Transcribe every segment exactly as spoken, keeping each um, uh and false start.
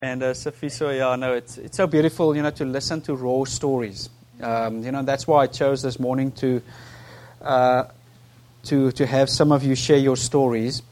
And uh, Safiso, yeah, no, it's it's so beautiful, you know, to listen to raw stories. Um, you know, that's why I chose this morning to uh, to to have some of you share your stories,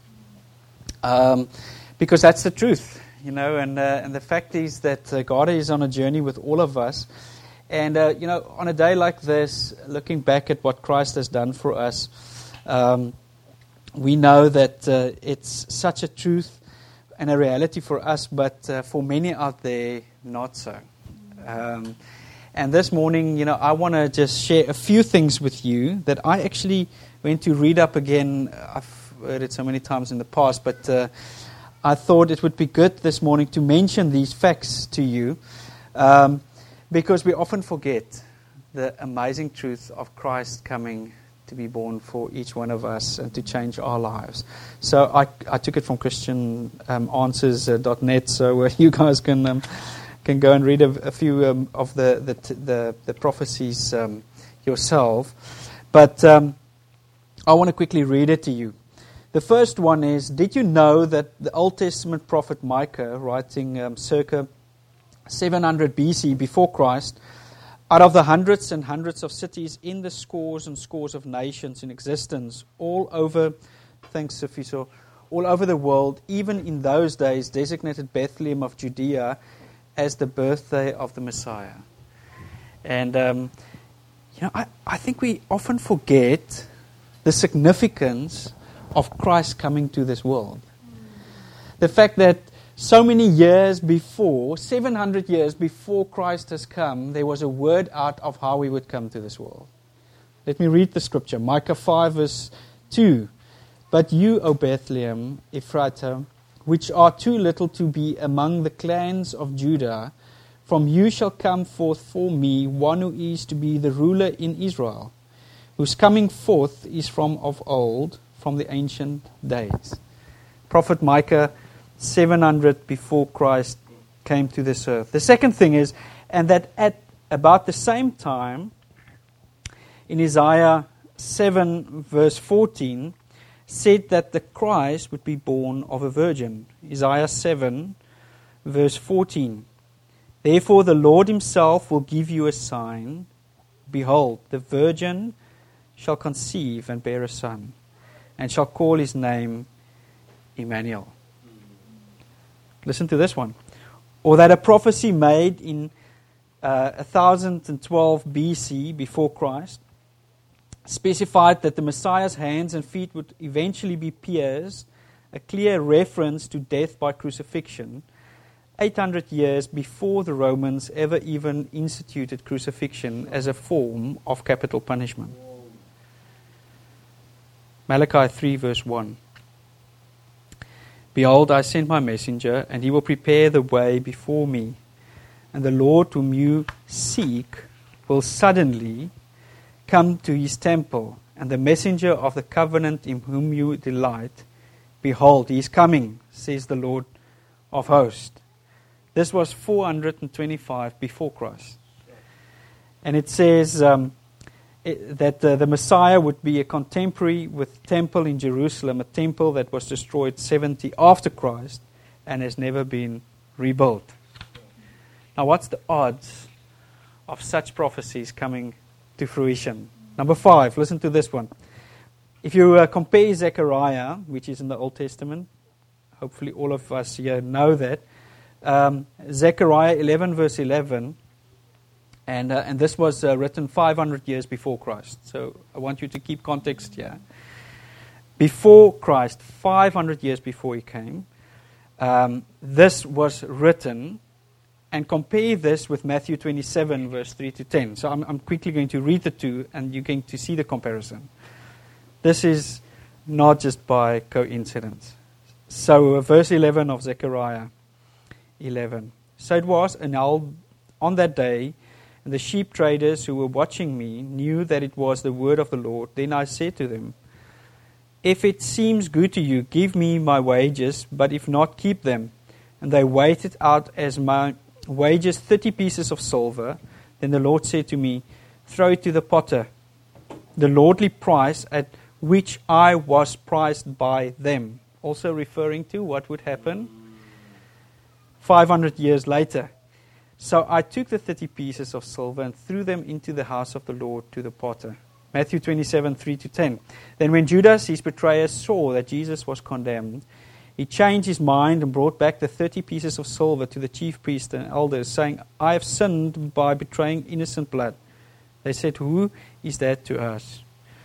um, because that's the truth, you know. And uh, and the fact is that uh, God is on a journey with all of us, and uh, you know, on a day like this, looking back at what Christ has done for us, um, we know that uh, it's such a truth and a reality for us, but uh, for many out there, not so. Um, and this morning, you know, I want to just share a few things with you that I actually went to read up again. I've heard it so many times in the past, but uh, I thought it would be good this morning to mention these facts to you, um, because we often forget the amazing truth of Christ coming to be born for each one of us and to change our lives. So I, I took it from Christian Answers dot net, so uh, you guys can um, can go and read a, a few um, of the the, t- the the prophecies um, yourself. But um, I want to quickly read it to you. The first one is: did you know that the Old Testament prophet Micah, writing um, circa seven hundred B C before Christ, out of the hundreds and hundreds of cities in the scores and scores of nations in existence all over, thanks Safiso, all over the world, even in those days, designated Bethlehem of Judea as the birthday of the Messiah. And, um, you know, I, I think we often forget the significance of Christ coming to this world. The fact that so many years before, seven hundred years before Christ has come, there was a word out of how he would come to this world. Let me read the scripture. Micah five verse two. But you, O Bethlehem, Ephratah, which are too little to be among the clans of Judah, from you shall come forth for me one who is to be the ruler in Israel, whose coming forth is from of old, from the ancient days. Prophet Micah seven hundred before Christ came to this earth. The second thing is, and that at about the same time, in Isaiah seven verse fourteen, said that the Christ would be born of a virgin. Isaiah seven verse fourteen. Therefore the Lord himself will give you a sign. Behold, the virgin shall conceive and bear a son, and shall call his name Emmanuel. Listen to this one. Or that a prophecy made in uh, one thousand twelve B C before Christ specified that the Messiah's hands and feet would eventually be pierced, a clear reference to death by crucifixion, eight hundred years before the Romans ever even instituted crucifixion as a form of capital punishment. Malachi three verse one. Behold, I send my messenger, and he will prepare the way before me. And the Lord whom you seek will suddenly come to his temple, and the messenger of the covenant in whom you delight, behold, he is coming, says the Lord of hosts. This was four hundred twenty-five before Christ. And it says um, it, that uh, the Messiah would be a contemporary with temple in Jerusalem, a temple that was destroyed seventy after Christ and has never been rebuilt. Now, what's the odds of such prophecies coming to fruition? Number five, listen to this one. If you uh, compare Zechariah, which is in the Old Testament, hopefully all of us here know that, um, Zechariah eleven verse eleven, And, uh, and this was uh, written five hundred years before Christ. So I want you to keep context here. Before Christ, five hundred years before he came, um, this was written, and compare this with Matthew twenty-seven, verse three to ten. So I'm, I'm quickly going to read the two, and you're going to see the comparison. This is not just by coincidence. So uh, verse eleven of Zechariah eleven. So it was, and on that day, and the sheep traders who were watching me knew that it was the word of the Lord. Then I said to them, if it seems good to you, give me my wages, but if not, keep them. And they weighed it out as my wages, thirty pieces of silver. Then the Lord said to me, throw it to the potter, the lordly price at which I was priced by them. Also referring to what would happen five hundred years later. So I took the thirty pieces of silver and threw them into the house of the Lord to the potter. Matthew twenty-seven, three to ten. Then when Judas, his betrayer, saw that Jesus was condemned, he changed his mind and brought back the thirty pieces of silver to the chief priests and elders, saying, I have sinned by betraying innocent blood. They said, who is that to us?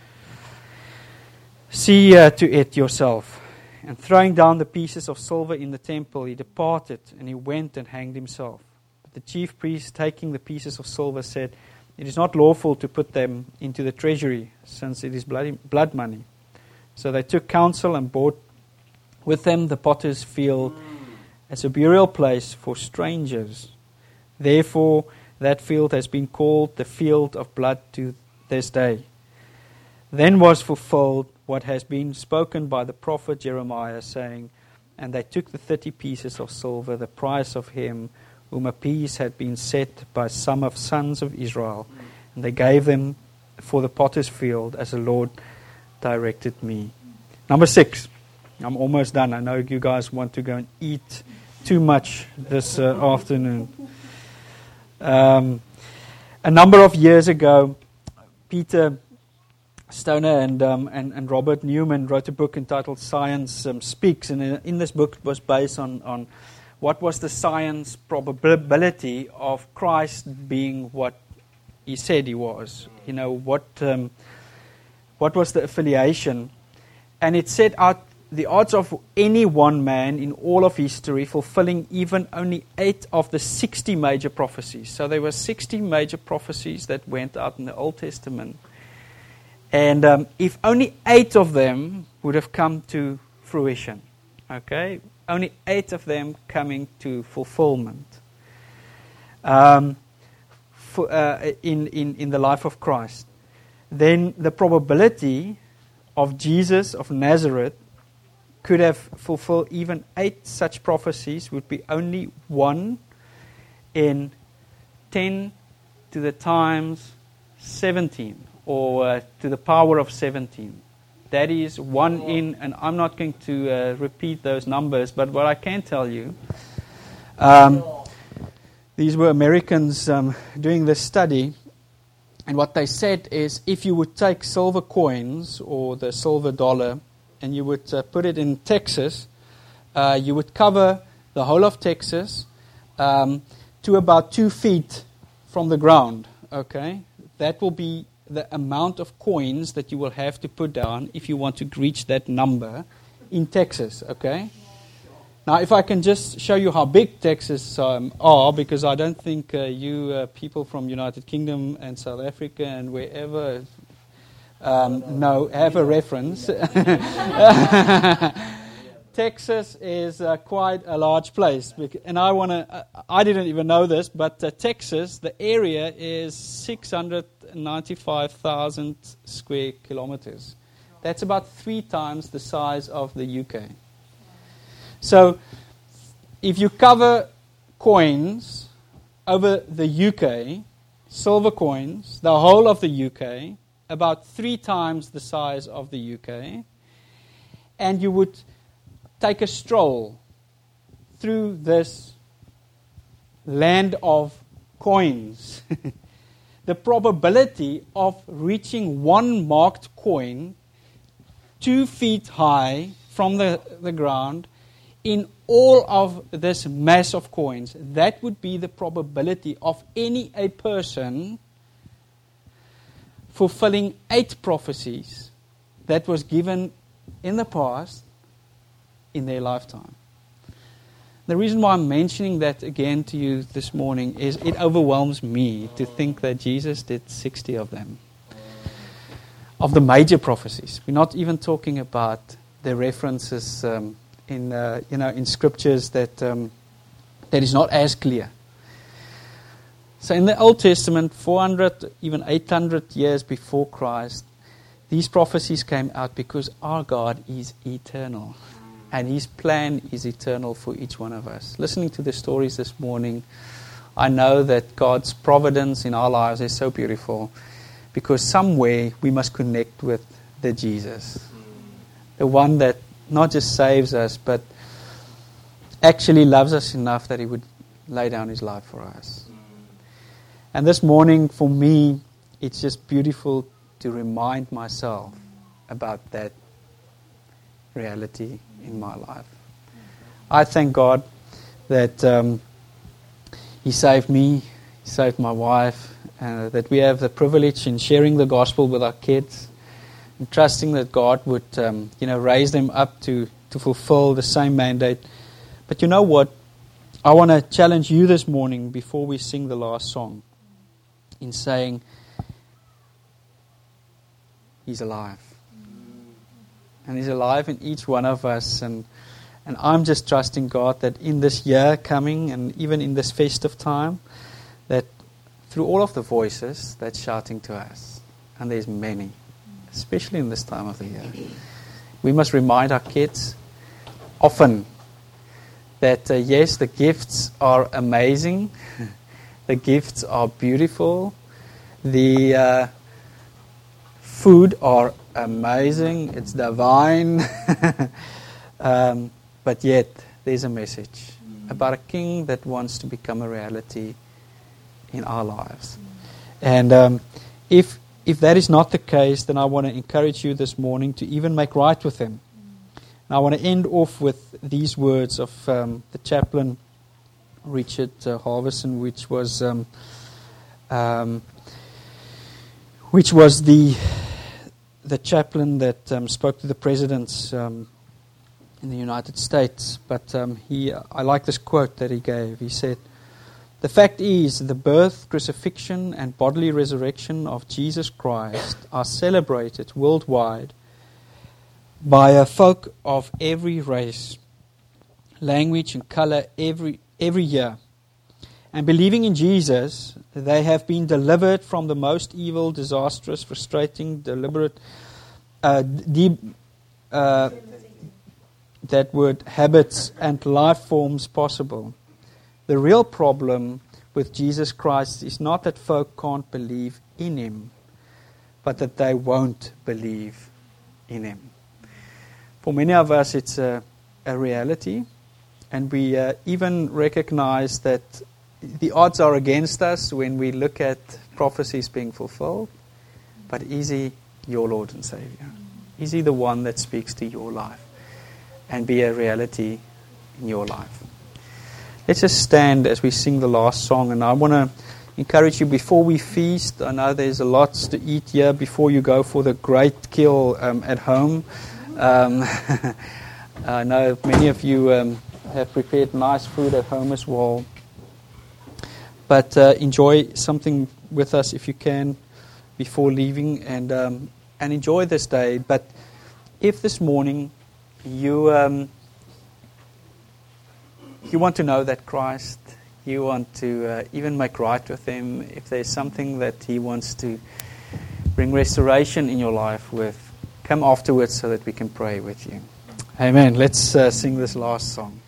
See uh, to it yourself. And throwing down the pieces of silver in the temple, he departed, and he went and hanged himself. But the chief priest, taking the pieces of silver, said, it is not lawful to put them into the treasury, since it is bloody, blood money. So they took counsel and bought with them the potter's field as a burial place for strangers. Therefore, that field has been called the field of blood to this day. Then was fulfilled what has been spoken by the prophet Jeremiah, saying, and they took the thirty pieces of silver, the price of him whom a piece had been set by some of sons of Israel, and they gave them for the potter's field as the Lord directed me. Number six. I'm almost done. I know you guys want to go and eat too much this uh, afternoon. Um, a number of years ago, Peter Stoner and, um, and and Robert Newman wrote a book entitled Science um, Speaks, and in, in this book it was based on, on what was the science probability of Christ being what he said he was. You know, what um, what was the affiliation, and it set out the odds of any one man in all of history fulfilling even only eight of the sixty major prophecies. So there were sixty major prophecies that went out in the Old Testament. And um, if only eight of them would have come to fruition, okay, only eight of them coming to fulfillment um, for, uh, in, in, in the life of Christ, then the probability of Jesus of Nazareth could have fulfilled even eight such prophecies would be only one in ten to the times seventeen. Or uh, to the power of seventeen. That is one in, and I'm not going to uh, repeat those numbers, but what I can tell you, um, these were Americans um, doing this study, and what they said is if you would take silver coins or the silver dollar and you would uh, put it in Texas, uh, you would cover the whole of Texas um, to about two feet from the ground, okay? That will be the amount of coins that you will have to put down if you want to reach that number in Texas, okay? Now, if I can just show you how big Texas um, are, because I don't think uh, you uh, people from United Kingdom and South Africa and wherever um, know, have a reference. Texas is uh, quite a large place, and I want to. Uh, I didn't even know this, but uh, Texas, the area is six hundred ninety-five thousand square kilometers. That's about three times the size of the U K. So, if you cover coins over the U K, silver coins, the whole of the U K, about three times the size of the U K, and you would take a stroll through this land of coins, the probability of reaching one marked coin two feet high from the, the ground in all of this mass of coins, that would be the probability of any a person fulfilling eight prophecies that was given in the past in their lifetime. The reason why I'm mentioning that again to you this morning is it overwhelms me to think that Jesus did sixty of them. Of the major prophecies. We're not even talking about the references um, in uh, you know in scriptures that um, that is not as clear. So in the Old Testament, four hundred, even eight hundred years before Christ, these prophecies came out because our God is eternal. And His plan is eternal for each one of us. Listening to the stories this morning, I know that God's providence in our lives is so beautiful because somewhere we must connect with the Jesus. The one that not just saves us, but actually loves us enough that he would lay down his life for us. And this morning, for me, it's just beautiful to remind myself about that reality in my life. I thank God that um, he saved me, he saved my wife, uh, that we have the privilege in sharing the gospel with our kids, and trusting that God would um, you know, raise them up to, to fulfill the same mandate. But you know what? I want to challenge you this morning before we sing the last song in saying, He's alive. And He's alive in each one of us. And and I'm just trusting God that in this year coming and even in this festive time, that through all of the voices that's shouting to us, and there's many, especially in this time of the year, we must remind our kids often that uh, yes, the gifts are amazing, the gifts are beautiful, the uh, food are amazing, it's divine, um, but yet there's a message about a king that wants to become a reality in our lives. And um, if if that is not the case, then I want to encourage you this morning to even make right with him. And I want to end off with these words of um, the chaplain Richard uh, Harvison, which was um, um, which was the the chaplain that um, spoke to the presidents um, in the United States. But um, he, I like this quote that he gave. He said, "The fact is, the birth, crucifixion, and bodily resurrection of Jesus Christ are celebrated worldwide by a folk of every race, language, and color every every year. And believing in Jesus, they have been delivered from the most evil, disastrous, frustrating, deliberate, uh, deep, uh, that word, habits and life forms possible. The real problem with Jesus Christ is not that folk can't believe in Him, but that they won't believe in Him." For many of us, it's a, a reality, and we uh, even recognize that the odds are against us when we look at prophecies being fulfilled. But is He your Lord and Savior? Is He the one that speaks to your life and be a reality in your life? Let's just stand as we sing the last song. And I want to encourage you before we feast. I know there's a lot to eat here before you go for the great kill um, at home. Um, I know many of you um, have prepared nice food at home as well. But uh, enjoy something with us if you can before leaving, and um, and enjoy this day. But if this morning you um, you want to know that Christ, you want to uh, even make right with Him, if there's something that He wants to bring restoration in your life with, come afterwards so that we can pray with you. Amen. Let's uh, sing this last song.